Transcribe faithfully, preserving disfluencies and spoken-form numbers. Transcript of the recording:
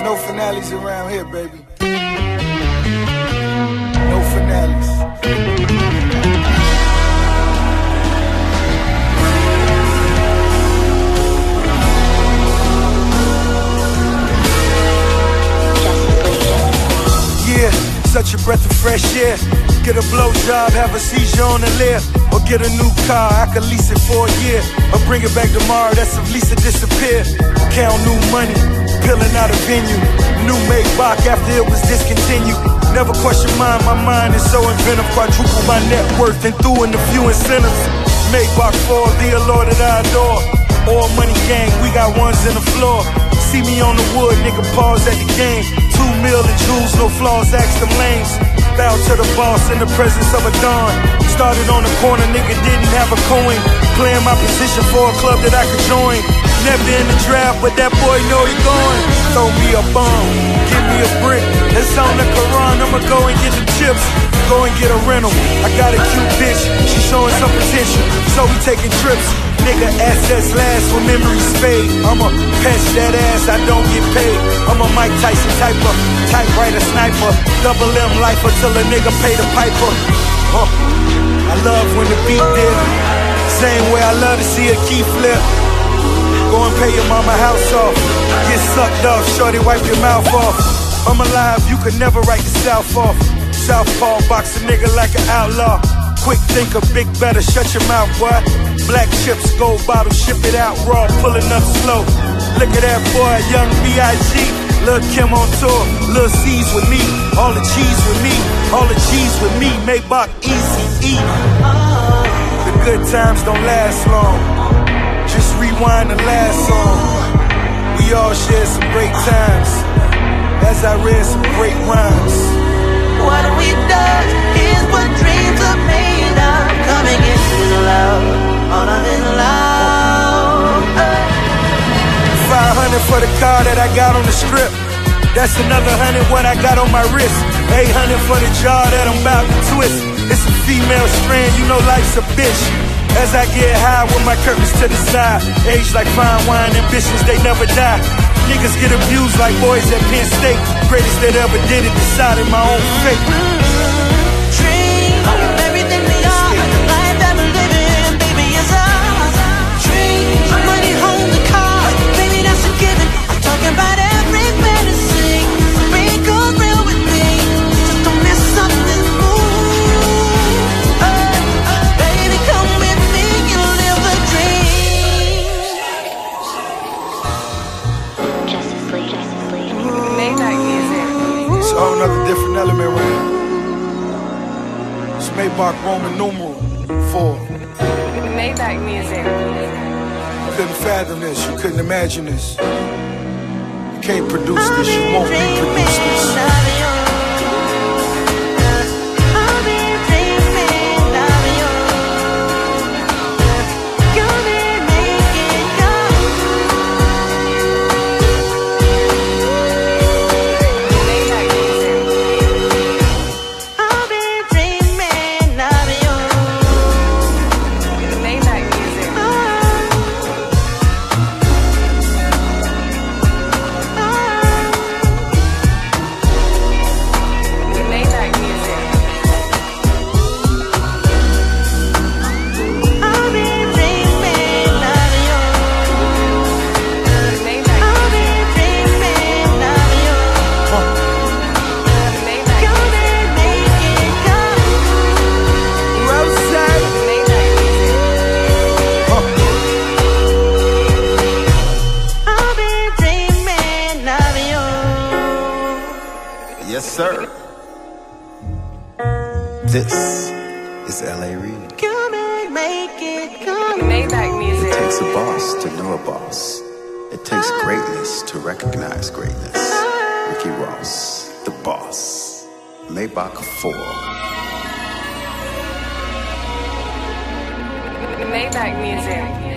no finales around here, baby. No finales. Yeah, such a breath of fresh air. Get a blowjob, have a seizure on the lift. Or get a new car, I could lease it for a year. Or bring it back tomorrow, that's if Lisa disappeared. Count new money, peeling out a venue. New Maybach after it was discontinued. Never question mine, my mind is so inventive. Quadruple my net worth and threw in a few incentives. Maybach for the allure that I adore. All money gang, we got ones in the floor. See me on the wood, nigga pause at the game. Two mil and jewels, no flaws, ask them lanes. Bow to the boss in the presence of a dawn. Started on the corner, nigga didn't have a coin. Playing my position for a club that I could join. Never in the draft, but that boy know he going. Throw me a bomb, give me a brick. It's on the Quran, I'ma go and get the chips. Go and get a rental, I got a cute bitch. She showing some potential, so we taking trips. Nigga, assets last when memories fade. I'ma patch that ass, I don't get paid. I'm a Mike Tyson type of typewriter sniper. Double M lifer till a nigga pay the piper. uh, I love when the beat dip. Same way I love to see a key flip. Go and pay your mama house off. Get sucked off, shorty wipe your mouth off. I'm alive, you could never write the South off. Southpaw box a nigga like an outlaw. Quick thinker, big better, shut your mouth, boy. Black chips, gold bottle, ship it out raw, pulling up slow. Look at that boy, young B I G Lil' Kim on tour, Lil' C's with me. All the cheese with me, all the cheese with me. Maybach, easy, eat. The good times don't last long. Just rewind the last song. We all shared some great times as I read some great rhymes. What we done is what dreams are made of. Coming into love, all of it love. Five hundred for the car that I got on the strip. That's another hundred what I got on my wrist. Eight hundred for the jaw that I'm about to twist. It's a female strand, you know life's a bitch. As I get high with my curtains to the side. Age like fine wine, ambitions they never die. Niggas get abused like boys at Penn State. Greatest that ever did it, decided my own fate. Dream of everything we are, life that we're living, baby, is ours. Dream, money, home, the car, baby, that's a given. I'm talking about every fantasy. Bring goes real with me, just don't miss something. Ooh, uh, baby, come with me and live a dream. Justice League, Justice League. Maybach music. It's a whole nother different element right here. It's Maybach Roman numeral four. Maybach music. You couldn't fathom this, you couldn't imagine this. You can't produce this, you won't reproduce this. Yes, sir. This is L A Reid. Come and make it come. Maybach music. It takes a boss to know a boss. It takes greatness to recognize greatness. Ricky Ross, the boss. Maybach four. Maybach music.